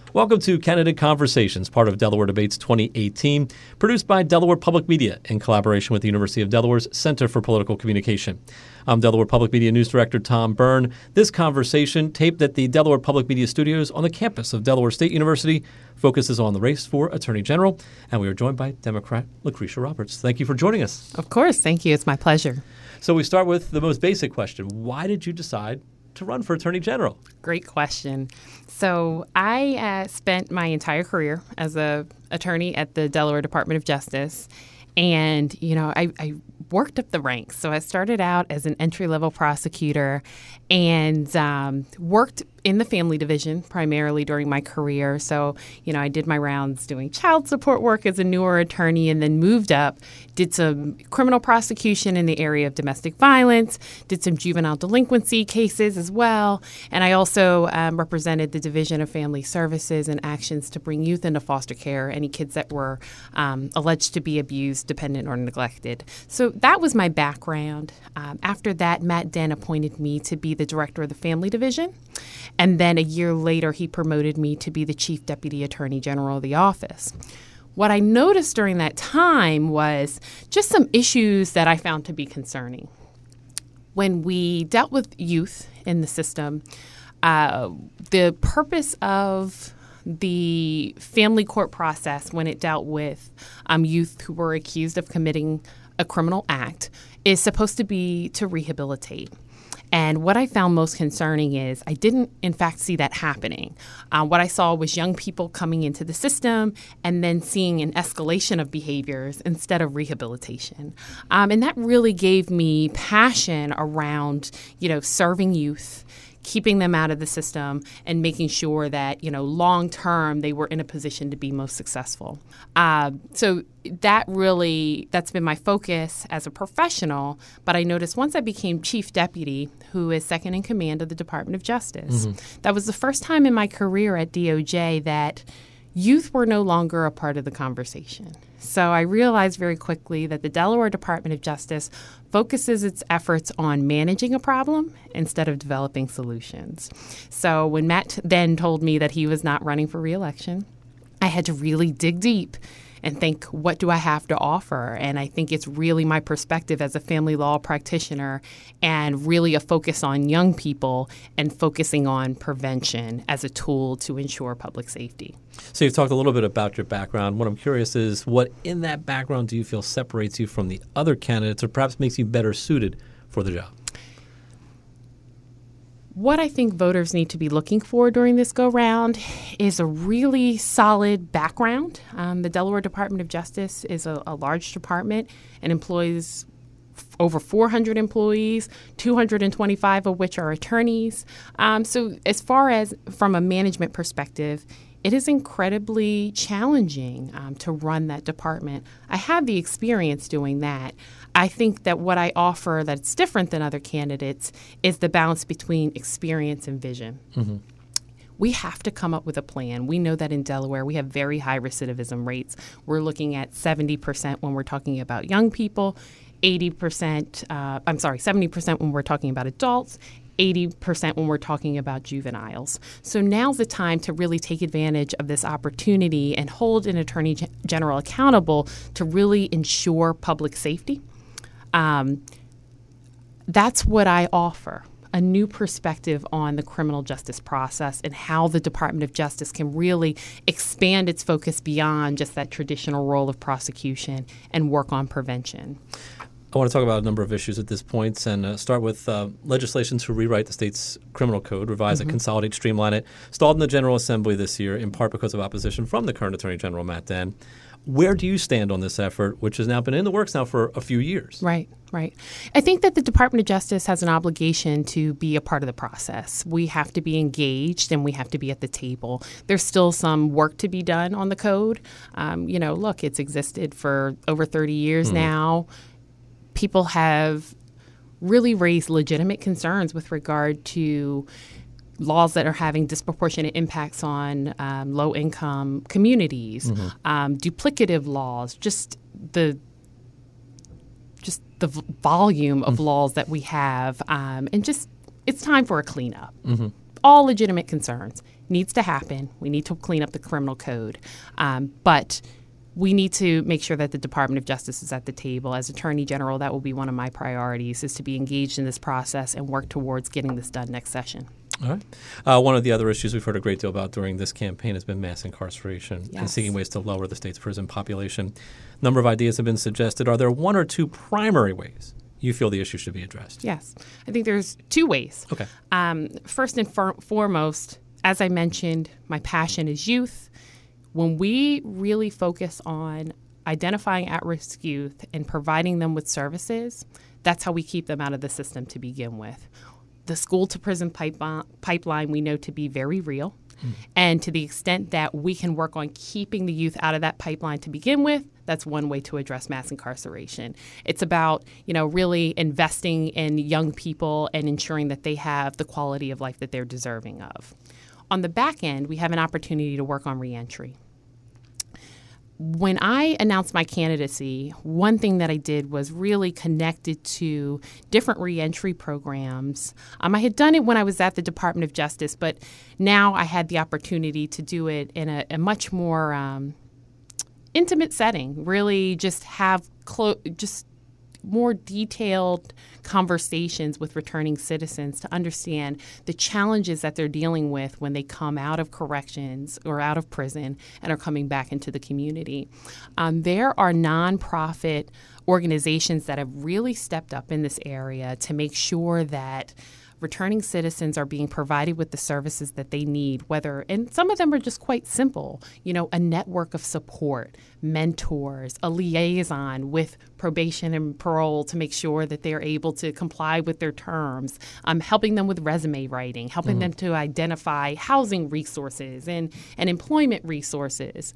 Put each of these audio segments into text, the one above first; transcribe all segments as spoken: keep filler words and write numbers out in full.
Welcome to Candidate Conversations, part of Delaware Debates twenty eighteen, produced by Delaware Public Media in collaboration with the University of Delaware's Center for Political Communication. I'm Delaware Public Media News Director Tom Byrne. This conversation, taped at the Delaware Public Media Studios on the campus of Delaware State University, focuses on the race for Attorney General, and we are joined by Democrat Lucretia Roberts. Thank you for joining us. Of course. Thank you. It's my pleasure. So we start with the most basic question. Why did you decide to run for Attorney General? Great question. So I uh, spent my entire career as a attorney at the Delaware Department of Justice. And, you know, I, I worked up the ranks. So I started out as an entry-level prosecutor and um, worked in the family division primarily during my career. So, you know, I did my rounds doing child support work as a newer attorney and then moved up, did some criminal prosecution in the area of domestic violence, did some juvenile delinquency cases as well. And I also um, represented the Division of Family Services and actions to bring youth into foster care, any kids that were um, alleged to be abused, dependent, or neglected. So that was my background. Um, after that, Matt Denn appointed me to be the director of the family division. And then a year later, he promoted me to be the Chief Deputy Attorney General of the office. What I noticed during that time was just some issues that I found to be concerning. When we dealt with youth in the system, uh, the purpose of the family court process when it dealt with um, youth who were accused of committing a criminal act is supposed to be to rehabilitate. And what I found most concerning is I didn't, in fact, see that happening. Uh, what I saw was young people coming into the system and then seeing an escalation of behaviors instead of rehabilitation. Um, and that really gave me passion around, you know, serving youth, keeping them out of the system, and making sure that, you know, long term they were in a position to be most successful. Uh, so that really, that's been my focus as a professional. But I noticed once I became chief deputy, who is second in command of the Department of Justice, mm-hmm. that was the first time in my career at D O J that youth were no longer a part of the conversation. So I realized very quickly that the Delaware Department of Justice focuses its efforts on managing a problem instead of developing solutions. So when Matt then told me that he was not running for re-election, I had to really dig deep and think, what do I have to offer? And I think it's really my perspective as a family law practitioner and really a focus on young people and focusing on prevention as a tool to ensure public safety. So you've talked a little bit about your background. What I'm curious is, what in that background do you feel separates you from the other candidates or perhaps makes you better suited for the job? What I think voters need to be looking for during this go-round is a really solid background. Um, the Delaware Department of Justice is a, a large department and employs f- over four hundred employees, two hundred twenty-five of which are attorneys. Um, so as far as from a management perspective, it is incredibly challenging um, to run that department. I have the experience doing that. I think that what I offer that's different than other candidates is the balance between experience and vision. Mm-hmm. We have to come up with a plan. We know that in Delaware, we have very high recidivism rates. We're looking at seventy percent when we're talking about young people, eighty percent, uh, I'm sorry, seventy percent when we're talking about adults, eighty percent when we're talking about juveniles. So now's the time to really take advantage of this opportunity and hold an attorney general accountable to really ensure public safety. Um, that's what I offer, a new perspective on the criminal justice process and how the Department of Justice can really expand its focus beyond just that traditional role of prosecution and work on prevention. I want to talk about a number of issues at this point and uh, start with uh, legislation to rewrite the state's criminal code, revise mm-hmm. it, consolidate, streamline it, stalled in the General Assembly this year, in part because of opposition from the current Attorney General, Matt Denn. Where do you stand on this effort, which has now been in the works now for a few years? Right, right. I think that the Department of Justice has an obligation to be a part of the process. We have to be engaged and we have to be at the table. There's still some work to be done on the code. Um, you know, look, it's existed for over thirty years mm. now. People have really raised legitimate concerns with regard to laws that are having disproportionate impacts on um, low-income communities, mm-hmm. um, duplicative laws, just the just the v- volume of mm-hmm. laws that we have, um, and just it's time for a cleanup. Mm-hmm. All legitimate concerns. needs to happen. We need to clean up the criminal code. Um, but we need to make sure that the Department of Justice is at the table. As Attorney General, that will be one of my priorities, is to be engaged in this process and work towards getting this done next session. All right. Uh, one of the other issues we've heard a great deal about during this campaign has been mass incarceration Yes. and seeking ways to lower the state's prison population. A number of ideas have been suggested. Are there one or two primary ways you feel the issue should be addressed? Yes. I think there's two ways. Okay. Um, first and for- foremost, as I mentioned, my passion is youth. When we really focus on identifying at-risk youth and providing them with services, that's how we keep them out of the system to begin with. The school-to-prison pipeline, pipeline we know to be very real. Mm. And to the extent that we can work on keeping the youth out of that pipeline to begin with, that's one way to address mass incarceration. It's about, you know, really investing in young people and ensuring that they have the quality of life that they're deserving of. On the back end, we have an opportunity to work on reentry. When I announced my candidacy, one thing that I did was really connected to different reentry programs. Um, I had done it when I was at the Department of Justice, but now I had the opportunity to do it in a, a much more um, intimate setting, really just have clo- just more detailed conversations with returning citizens to understand the challenges that they're dealing with when they come out of corrections or out of prison and are coming back into the community. Um, there are nonprofit organizations that have really stepped up in this area to make sure that returning citizens are being provided with the services that they need, whether, and some of them are just quite simple, you know, a network of support, mentors, a liaison with probation and parole to make sure that they're able to comply with their terms, um, helping them with resume writing, helping mm-hmm. them to identify housing resources and, and employment resources.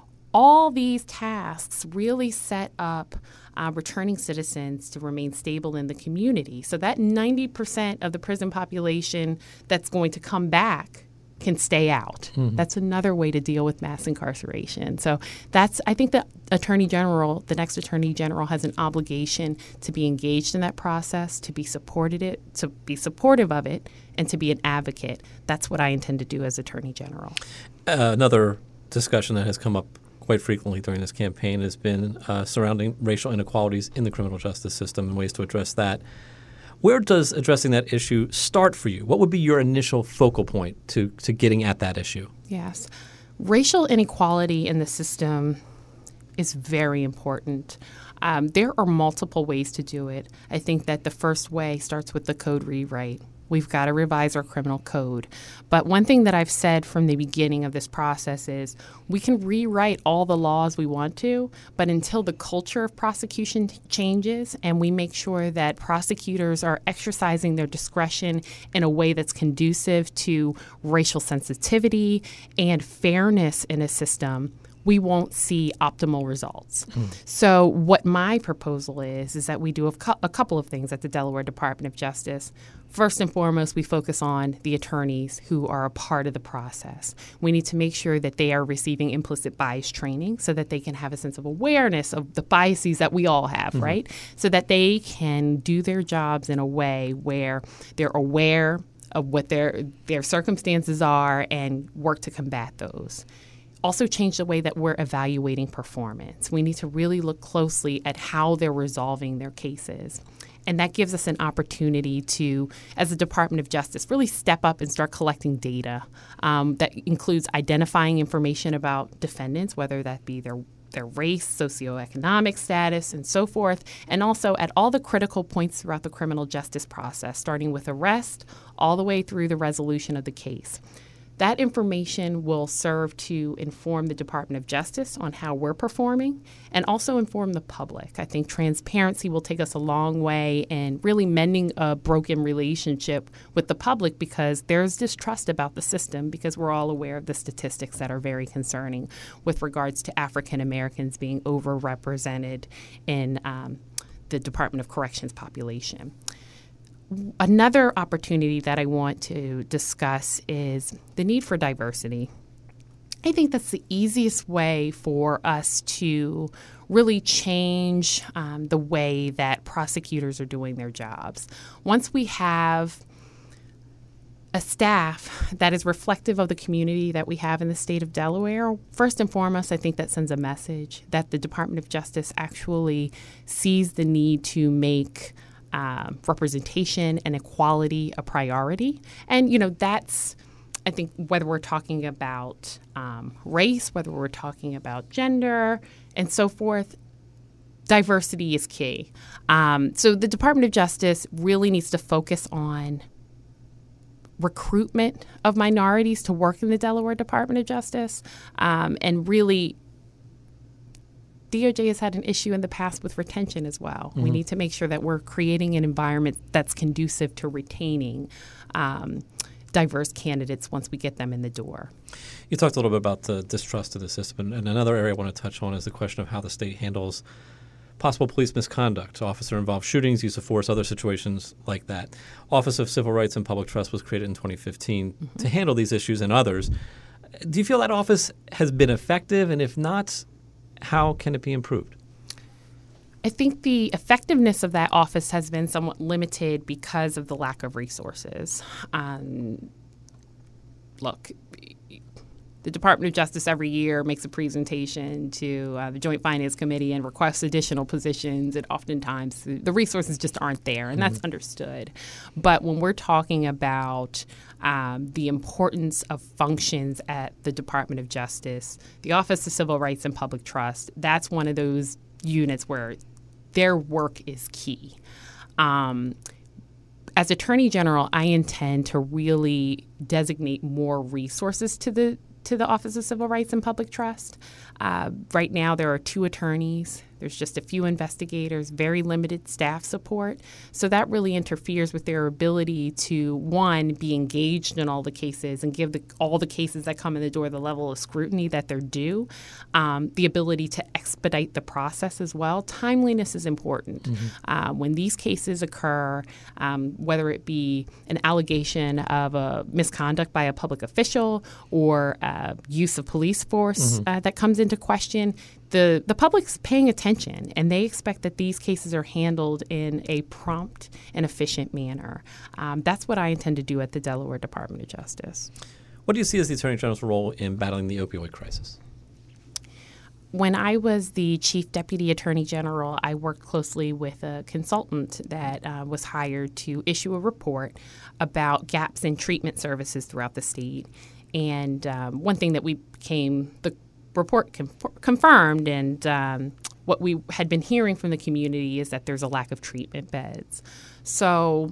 All these tasks really set up uh, returning citizens to remain stable in the community. So that ninety percent of the prison population that's going to come back can stay out. Mm-hmm. That's another way to deal with mass incarceration. So that's, I think the Attorney General, the next Attorney General has an obligation to be engaged in that process, to be supported it, to be supportive of it, and to be an advocate. That's what I intend to do as Attorney General. Uh, another discussion that has come up quite frequently during this campaign has been uh, surrounding racial inequalities in the criminal justice system and ways to address that. Where does addressing that issue start for you? What would be your initial focal point to, to getting at that issue? Yes. Racial inequality in the system is very important. Um, there are multiple ways to do it. I think that the first way starts with the code rewrite. We've got to revise our criminal code. But one thing that I've said from the beginning of this process is we can rewrite all the laws we want to, but until the culture of prosecution t- changes and we make sure that prosecutors are exercising their discretion in a way that's conducive to racial sensitivity and fairness in a system, we won't see optimal results. Mm. So what my proposal is, is that we do a, cu- a couple of things at the Delaware Department of Justice. First and foremost, we focus on the attorneys who are a part of the process. We need to make sure that they are receiving implicit bias training so that they can have a sense of awareness of the biases that we all have, mm-hmm. right? So that they can do their jobs in a way where they're aware of what their their circumstances are and work to combat those. Also change the way that we're evaluating performance. We need to really look closely at how they're resolving their cases. And that gives us an opportunity to, as the Department of Justice, really step up and start collecting data um, that includes identifying information about defendants, whether that be their their race, socioeconomic status, and so forth, and also at all the critical points throughout the criminal justice process, starting with arrest all the way through the resolution of the case. That information will serve to inform the Department of Justice on how we're performing and also inform the public. I think transparency will take us a long way in really mending a broken relationship with the public because there's distrust about the system because we're all aware of the statistics that are very concerning with regards to African Americans being overrepresented in um, the Department of Corrections population. Another opportunity that I want to discuss is the need for diversity. I think that's the easiest way for us to really change um, the way that prosecutors are doing their jobs. Once we have a staff that is reflective of the community that we have in the state of Delaware. First and foremost, I think that sends a message that the Department of Justice actually sees the need to make um, representation and equality a priority. And, you know, that's, I think, whether we're talking about um, race, whether we're talking about gender, and so forth, diversity is key. Um, so the Department of Justice really needs to focus on recruitment of minorities to work in the Delaware Department of Justice. Um, and really, D O J has had an issue in the past with retention as well. Mm-hmm. We need to make sure that we're creating an environment that's conducive to retaining um, diverse candidates once we get them in the door. You talked a little bit about the distrust of the system, and another area I want to touch on is the question of how the state handles possible police misconduct, officer-involved shootings, use of force, other situations like that. Office of Civil Rights and Public Trust was created in twenty fifteen mm-hmm. to handle these issues and others. Do you feel that office has been effective? And if not, how can it be improved? I think the effectiveness of that office has been somewhat limited because of the lack of resources. Um, look, the Department of Justice every year makes a presentation to uh, the Joint Finance Committee and requests additional positions, and oftentimes the, the resources just aren't there, and mm-hmm. that's understood. But when we're talking about um, the importance of functions at the Department of Justice, the Office of Civil Rights and Public Trust, that's one of those units where their work is key. Um, as Attorney General, I intend to really designate more resources to the to the Office of Civil Rights and Public Trust. Uh, right now, there are two attorneys. There's just a few investigators, very limited staff support. So that really interferes with their ability to, one, be engaged in all the cases and give the, all the cases that come in the door the level of scrutiny that they're due, um, the ability to expedite the process as well. Timeliness is important. Mm-hmm. Uh, when these cases occur, um, whether it be an allegation of a misconduct by a public official or uh, use of police force mm-hmm. uh, that comes into question, The, the public's paying attention, and they expect that these cases are handled in a prompt and efficient manner. Um, that's what I intend to do at the Delaware Department of Justice. What do you see as the Attorney General's role in battling the opioid crisis? When I was the Chief Deputy Attorney General, I worked closely with a consultant that uh, was hired to issue a report about gaps in treatment services throughout the state. And um, one thing that we became the report com- confirmed and um, what we had been hearing from the community is that there's a lack of treatment beds. So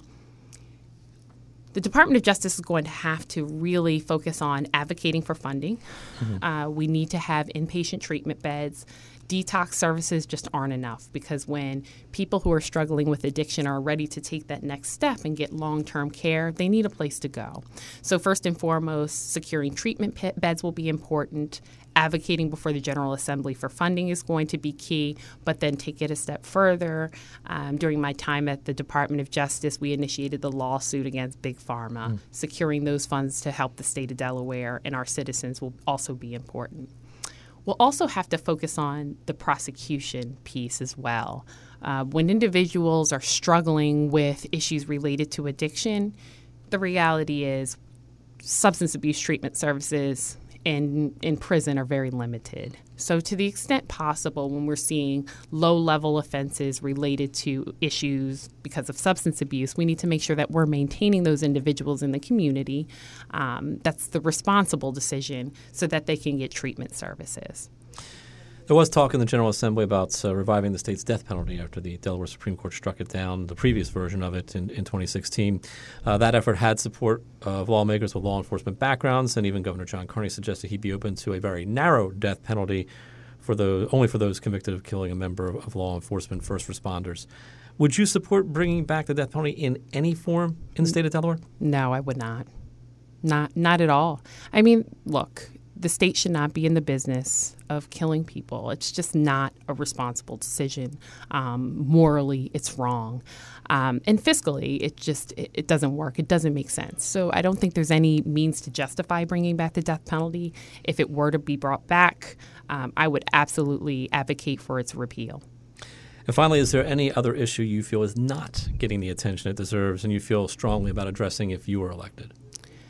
the Department of Justice is going to have to really focus on advocating for funding. Mm-hmm. Uh, we need to have inpatient treatment beds. Detox services just aren't enough because when people who are struggling with addiction are ready to take that next step and get long-term care, they need a place to go. So first and foremost, securing treatment beds will be important. Advocating before the General Assembly for funding is going to be key, but then take it a step further. Um, during my time at the Department of Justice, we initiated the lawsuit against Big Pharma. Mm. Securing those funds to help the state of Delaware and our citizens will also be important. We'll also have to focus on the prosecution piece as well. Uh, when individuals are struggling with issues related to addiction, the reality is substance abuse treatment services in, in prison are very limited. So to the extent possible, when we're seeing low-level offenses related to issues because of substance abuse, we need to make sure that we're maintaining those individuals in the community. Um, that's the responsible decision so that they can get treatment services. There was talk in the General Assembly about uh, reviving the state's death penalty after the Delaware Supreme Court struck it down, the previous version of it in, in twenty sixteen. Uh, that effort had support of lawmakers with law enforcement backgrounds, and even Governor John Carney suggested he'd be open to a very narrow death penalty for the, only for those convicted of killing a member of, of law enforcement, first responders. Would you support bringing back the death penalty in any form in the state of Delaware? No, I would not. Not, not at all. I mean, look, the state should not be in the business of killing people. It's just not a responsible decision. Um, morally, it's wrong. Um, and fiscally, it just it, it doesn't work. It doesn't make sense. So I don't think there's any means to justify bringing back the death penalty. If it were to be brought back, um, I would absolutely advocate for its repeal. And finally, is there any other issue you feel is not getting the attention it deserves and you feel strongly about addressing if you were elected?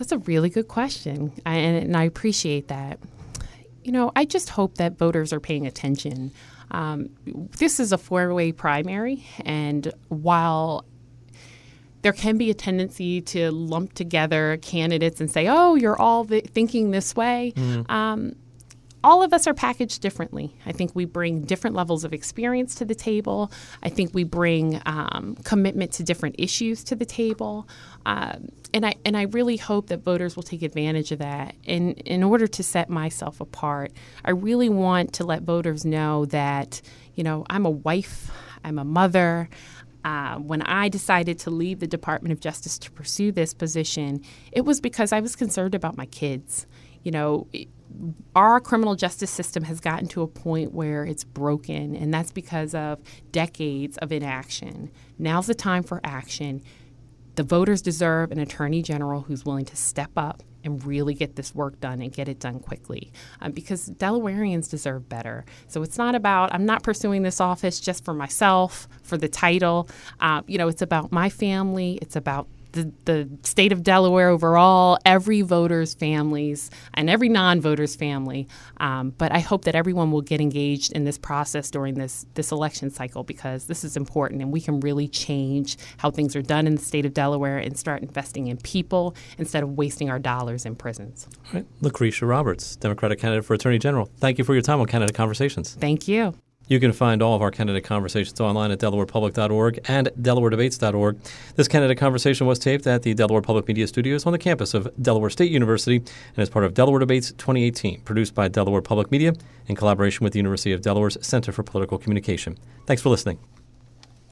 That's a really good question, I, and, and I appreciate that. You know, I just hope that voters are paying attention. Um, this is a four-way primary, and while there can be a tendency to lump together candidates and say, oh, you're all th- thinking this way, mm-hmm. um, all of us are packaged differently. I think we bring different levels of experience to the table. I think we bring um, commitment to different issues to the table. Um, and I and I really hope that voters will take advantage of that. And in order to set myself apart, I really want to let voters know that, you know, I'm a wife, I'm a mother. Uh, when I decided to leave the Department of Justice to pursue this position, it was because I was concerned about my kids. You know, our criminal justice system has gotten to a point where it's broken, and that's because of decades of inaction. Now's the time for action. The voters deserve an attorney general who's willing to step up and really get this work done and get it done quickly, um, because Delawareans deserve better. So it's not about, I'm not pursuing this office just for myself, for the title. Uh, you know, it's about my family. It's about The, the state of Delaware overall, every voter's families, and every non-voter's family. Um, but I hope that everyone will get engaged in this process during this, this election cycle, because this is important, and we can really change how things are done in the state of Delaware and start investing in people instead of wasting our dollars in prisons. All right. Lucretia Roberts, Democratic candidate for Attorney General. Thank you for your time on Candidate Conversations. Thank you. You can find all of our candidate conversations online at delaware public dot org and delaware debates dot org. This candidate conversation was taped at the Delaware Public Media Studios on the campus of Delaware State University and is part of Delaware Debates twenty eighteen, produced by Delaware Public Media in collaboration with the University of Delaware's Center for Political Communication. Thanks for listening.